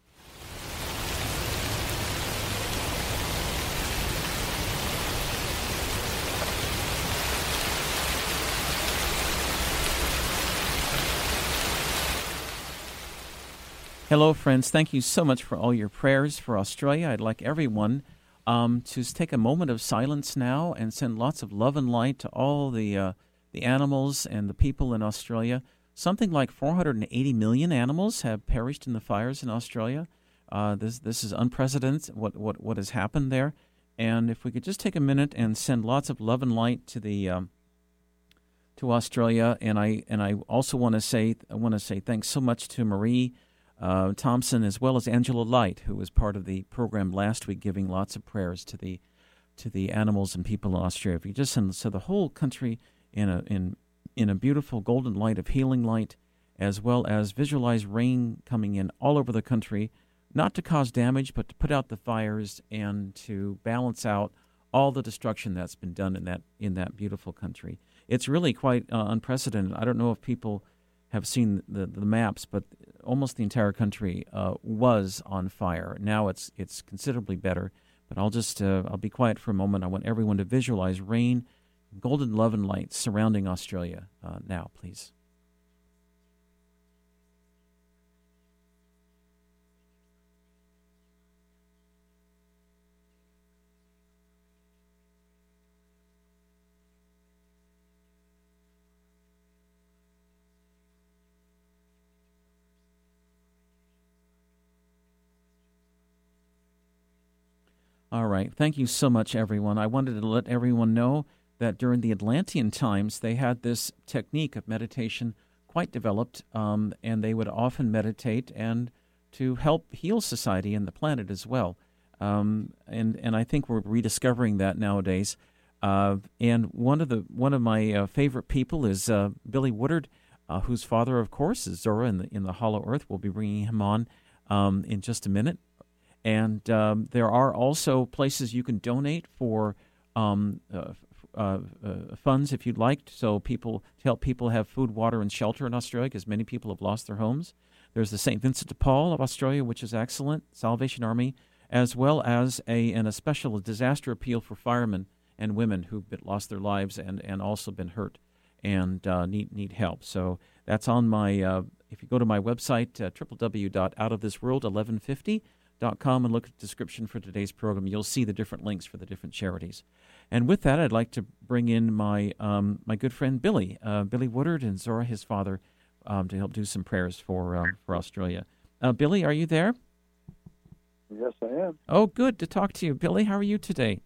Hello, friends. Thank you so much for all your prayers for Australia. I'd like everyone um, to take a moment of silence now and send lots of love and light to all the uh, the animals and the people in Australia. Something like four hundred eighty million animals have perished in the fires in Australia. Uh, this this is unprecedented, what, what, what has happened there. And if we could just take a minute and send lots of love and light to the um, to Australia. And I and I also want to say I want to say thanks so much to Marie Uh, Thompson, as well as Angela Light, who was part of the program last week, giving lots of prayers to the to the animals and people in Australia. If you just send so the whole country in a in in a beautiful golden light of healing light, as well as visualize rain coming in all over the country, not to cause damage, but to put out the fires and to balance out all the destruction that's been done in that in that beautiful country. It's really quite uh, unprecedented. I don't know if people have seen the, the maps, but almost the entire country uh, was on fire. Now it's it's considerably better, but I'll just uh, I'll be quiet for a moment. I want everyone to visualize rain, golden love and light surrounding Australia uh, now, please. All right. Thank you so much, everyone. I wanted to let everyone know that during the Atlantean times, they had this technique of meditation quite developed, um, and they would often meditate and to help heal society and the planet as well. Um, and and I think we're rediscovering that nowadays. Uh, and one of the one of my uh, favorite people is uh, Billy Woodard, uh, whose father, of course, is Zora in the in the Hollow Earth. We'll be bringing him on um, in just a minute. And um, there are also places you can donate for um, uh, uh, uh, funds if you'd like, so people to help people have food, water, and shelter in Australia, because many people have lost their homes. There's the Saint Vincent de Paul of Australia, which is excellent, Salvation Army, as well as a and a special disaster appeal for firemen and women who've been, lost their lives and, and also been hurt and uh, need need help. So that's on my. Uh, if you go to my website, uh, w w w dot out of this world eleven fifty dot com and look at the description for today's program, you'll see the different links for the different charities. And with that, I'd like to bring in my um, my good friend Billy, uh, Billy Woodard, and Zora, his father, um, to help do some prayers for um, for Australia. Uh, Billy, are you there? Yes, I am. Oh, good to talk to you, Billy. How are you today?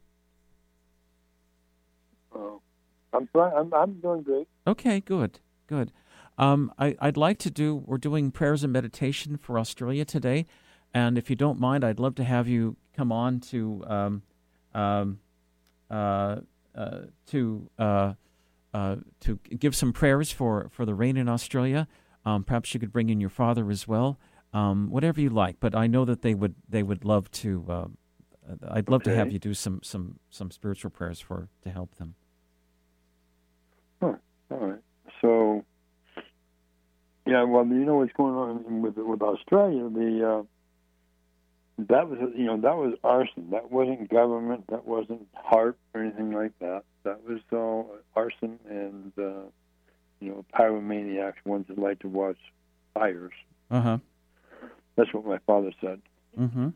Uh, I'm fine. I'm I'm doing great. Okay, good, good. Um, I, I'd like to do. We're doing prayers and meditation for Australia today. And if you don't mind, I'd love to have you come on to um, um, uh, uh, to uh, uh, to give some prayers for, for the rain in Australia. Um, perhaps you could bring in your father as well. Um, whatever you like. But I know that they would they would love to. Uh, I'd love okay. to have you do some, some, some spiritual prayers for to help them. Huh. All right. So Yeah, well, you know what's going on with with Australia. The uh, that was you know that was arson. That wasn't government. That wasn't HAARP or anything like that. That was all arson and uh, you know pyromaniacs, ones that like to watch fires. Uh huh. That's what my father said. Mm-hmm.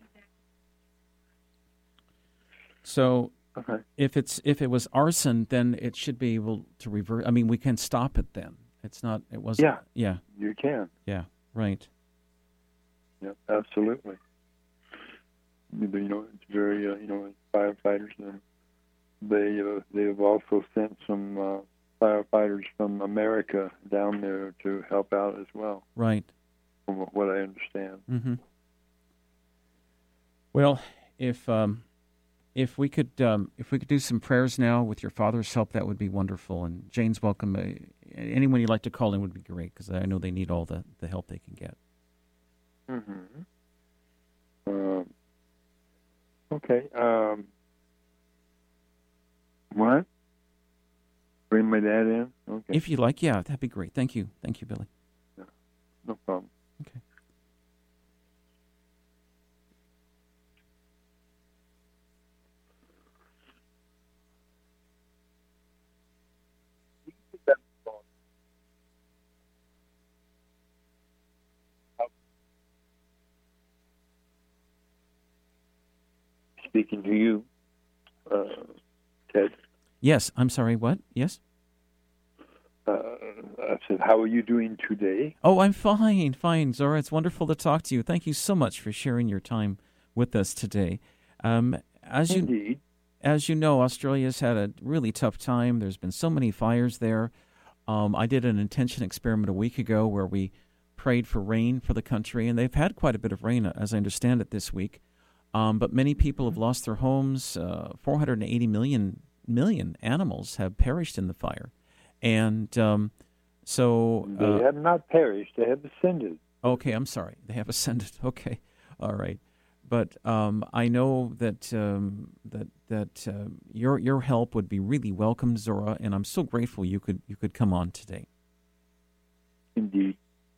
So, Okay. if it's if it was arson, then it should be able to revert. I mean, we can stop it then. It's not. It wasn't. Yeah. Yeah. You can. Yeah. Right. Yeah, absolutely. You know, it's very uh, you know firefighters, and they uh, they have also sent some uh, firefighters from America down there to help out as well. Right. From what I understand. Mm-hmm. Well, if um, if we could um, if we could do some prayers now with your father's help, that would be wonderful. And Jane's welcome. Uh, anyone you'd like to call in would be great, because I know they need all the, the help they can get. Mm-hmm. Um, okay. Um, what? Bring my dad in? Okay. If you like, yeah, that'd be great. Thank you. Thank you, Billy. Yeah, no problem. Okay. Speaking to you, uh, Ted. Yes, I'm sorry, what? Yes? Uh, I said, how are you doing today? Oh, I'm fine, fine, Zora. It's wonderful to talk to you. Thank you so much for sharing your time with us today. Um, as you, Indeed. As you know, Australia's had a really tough time. There's been so many fires there. Um, I did an intention experiment a week ago where we prayed for rain for the country, and they've had quite a bit of rain, as I understand it, this week. Um, but many people have lost their homes. Uh, four hundred eighty million, million animals have perished in the fire. And um, so... Uh, they have not perished. They have ascended. Okay, I'm sorry. They have ascended. Okay, all right. But um, I know that um, that that uh, your your help would be really welcome, Zora, and I'm so grateful you could you could come on today. Indeed.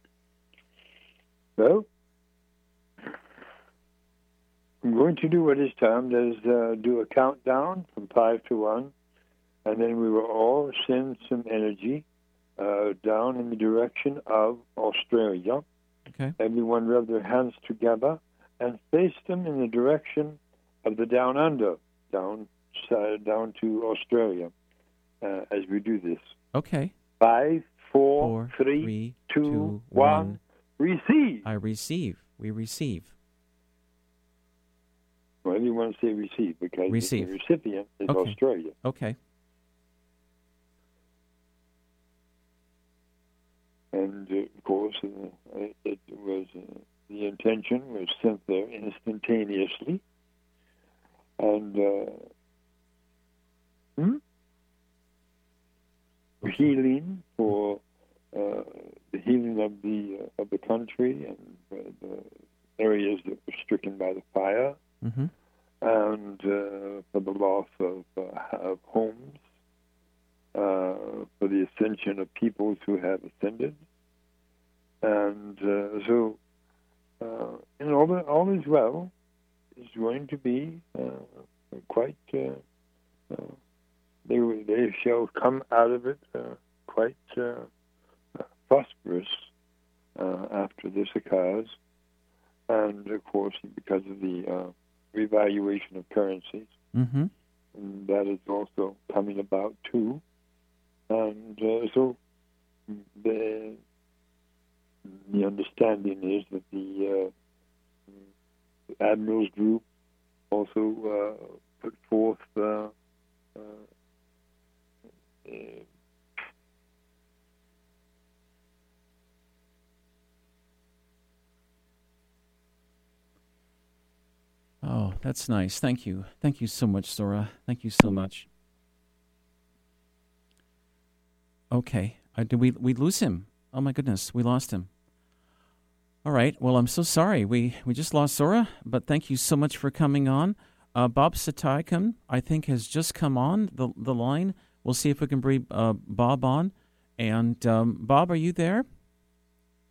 Well, I'm going to do what is termed as uh, do a countdown from five to one, and then we will all send some energy uh, down in the direction of Australia. Okay. Everyone rub their hands together and face them in the direction of the down under, down uh, down to Australia, uh, as we do this. Okay. Five, four, Four, three, three, two, two, one. one. Receive. I receive. We receive. Well, you want to say receive because Receive. the recipient is Okay. Australia. Okay. And uh, of course, uh, it was uh, the intention was sent there instantaneously, and uh, hmm? Okay. healing for uh, the healing of the uh, of the country and uh, the areas that were stricken by the fire, Mm-hmm. and uh, for the loss of, uh, of homes, uh, for the ascension of peoples who have ascended, and uh, so uh, and all the, all is well is going to be uh, quite. Uh, uh, they they shall come out of it uh, quite uh, prosperous uh, after this occurs, and of course because of the uh, revaluation of currencies. Mm-hmm. And that is also coming about too. And uh, so the, the understanding is that the uh, Admirals Group also uh, put forth uh, uh, uh, Oh, that's nice. Thank you. Thank you so much, Zora. Thank you so much. Okay. Uh, did we we lose him? Oh my goodness, we lost him. All right. Well, I'm so sorry. We we just lost Zora, but thank you so much for coming on. Uh, Bob Sataikan, I think, has just come on the the line. We'll see if we can bring uh, Bob on. And um, Bob, are you there?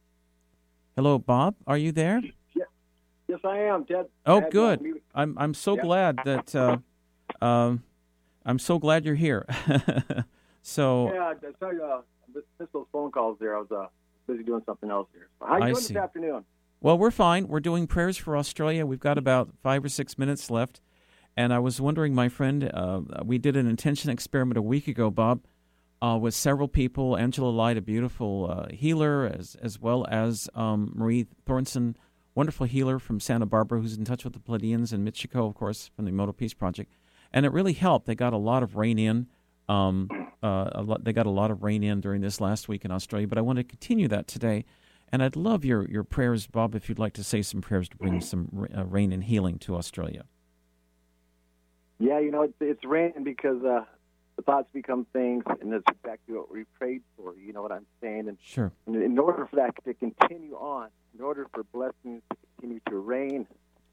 Hello, Bob. Are you there? Yes, yes, I am, Ted. Oh, good. I'm I'm so yeah. glad that uh, um, I'm so glad you're here. so yeah, I tell you, uh, missed those phone calls there. I was uh, busy doing something else here. How are you I doing see. this afternoon? Well, we're fine. We're doing prayers for Australia. We've got about five or six minutes left, and I was wondering, my friend, uh, we did an intention experiment a week ago, Bob. Uh, with several people, Angela Light, a beautiful uh, healer, as as well as um, Marie Thornton, wonderful healer from Santa Barbara, who's in touch with the Pleiadians, and Michiko, of course, from the Emoto Peace Project. And it really helped. They got a lot of rain in. Um, uh, a lot, they got a lot of rain in during this last week in Australia, but I want to continue that today. And I'd love your, your prayers, Bob, if you'd like to say some prayers to bring some uh, rain and healing to Australia. Yeah, you know, it's, it's raining because... Uh... the thoughts become things, and that's exactly what we prayed for. You know what I'm saying? And sure. And in order for that to continue on, in order for blessings to continue to rain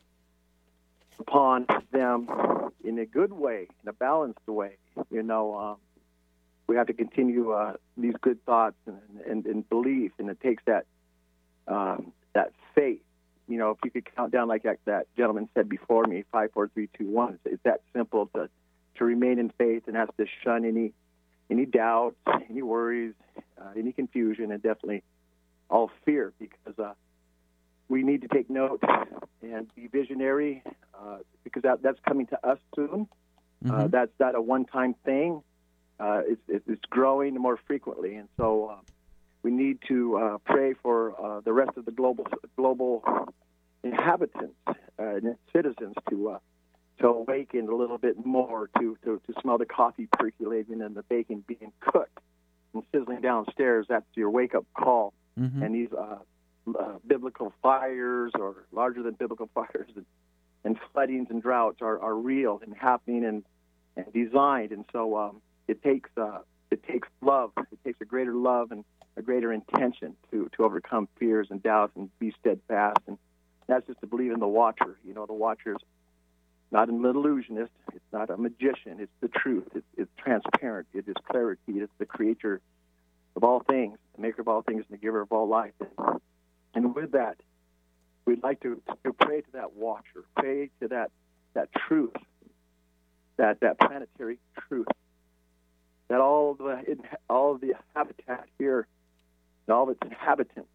upon them in a good way, in a balanced way, you know, um, we have to continue uh, these good thoughts and, and, and belief, and it takes that um, that faith. You know, if you could count down like that, that gentleman said before me, five, four, three, two, one. It's, it's that simple to. to remain in faith and have to shun any any doubts, any worries, uh, any confusion, and definitely all fear, because uh, we need to take note and be visionary, uh, because that, that's coming to us soon. Mm-hmm. Uh, that's not a one-time thing. Uh, it's, it's growing more frequently, and so uh, we need to uh, pray for uh, the rest of the global global inhabitants uh, and citizens to uh, to awaken a little bit more, to, to, to smell the coffee percolating and the bacon being cooked and sizzling downstairs. That's your wake-up call. Mm-hmm. And these uh, uh, biblical fires, or larger than biblical fires, and, and floodings and droughts are, are real and happening and, and designed. And so um, it takes uh, it takes love. It takes a greater love and a greater intention to, to overcome fears and doubts and be steadfast. And that's just to believe in the watcher. You know, the watcher's not an illusionist. It's not a magician. It's the truth. It's, it's transparent. It is clarity. It's the creator of all things, the maker of all things, and the giver of all life. And, and with that, we'd like to, to pray to that watcher, pray to that that truth, that that planetary truth, that all of the all of the habitat here, and all of its inhabitants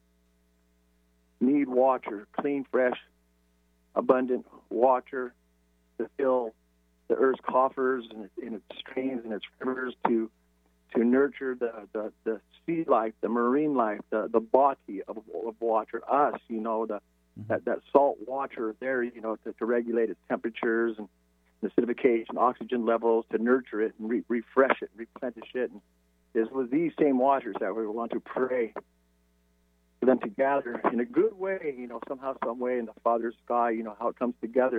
need water, clean, fresh, abundant water, to fill the earth's coffers and, and its streams and its rivers, to to nurture the, the, the sea life, the marine life, the, the body of, of water, us, you know, the mm-hmm. that, that salt water there, you know, to, to regulate its temperatures and acidification, oxygen levels, to nurture it and re- refresh it, replenish it. And it's with these same waters that we want to pray for them to gather in a good way, you know, somehow, some way in the Father's sky, you know, how it comes together,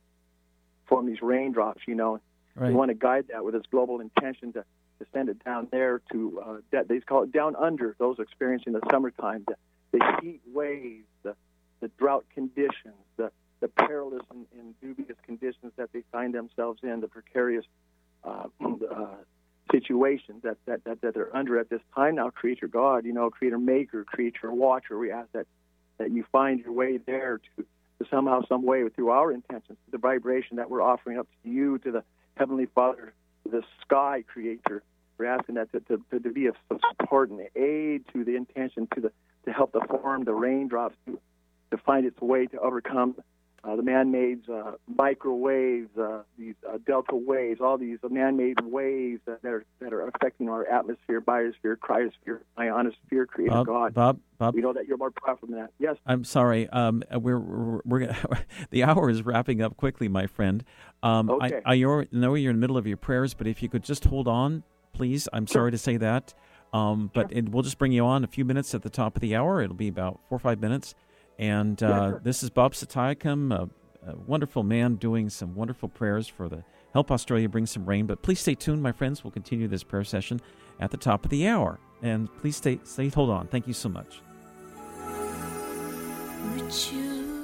form these raindrops, you know. Right. We want to guide that with this global intention to, to send it down there to, uh, that they call it down under, those experiencing the summertime, the, the heat waves, the, the drought conditions, the, the perilous and, and dubious conditions that they find themselves in, the precarious uh, uh, situations that, that, that, that they're under at this time now. Creator God, you know, Creator Maker, Creator Watcher, we ask that, that you find your way there to, to somehow, some way, through our intentions, the vibration that we're offering up to you, to the Heavenly Father, the Sky Creator. We're asking that to, to, to be of support and aid to the intention, to the to help to form the raindrops, to, to find its way to overcome uh, the man-made uh, microwaves, uh, these uh, delta waves, all these man-made waves that are that are affecting our atmosphere, biosphere, cryosphere, ionosphere. Creator Bob, God, Bob, Bob, we know that you're more powerful than that. Yes. I'm sorry. Um, we're we're, we're gonna, the hour is wrapping up quickly, my friend. Um, okay. I, I know you're in the middle of your prayers, but if you could just hold on, please. I'm sure. sorry to say that. Um, but sure. it, we'll just bring you on a few minutes at the top of the hour. It'll be about four or five minutes. And uh, yeah, sure. This is Bob Satayakam, a, a wonderful man doing some wonderful prayers for the Help Australia Bring Some Rain. But please stay tuned, my friends. We'll continue this prayer session at the top of the hour. And please stay, stay hold on. Thank you so much. Would you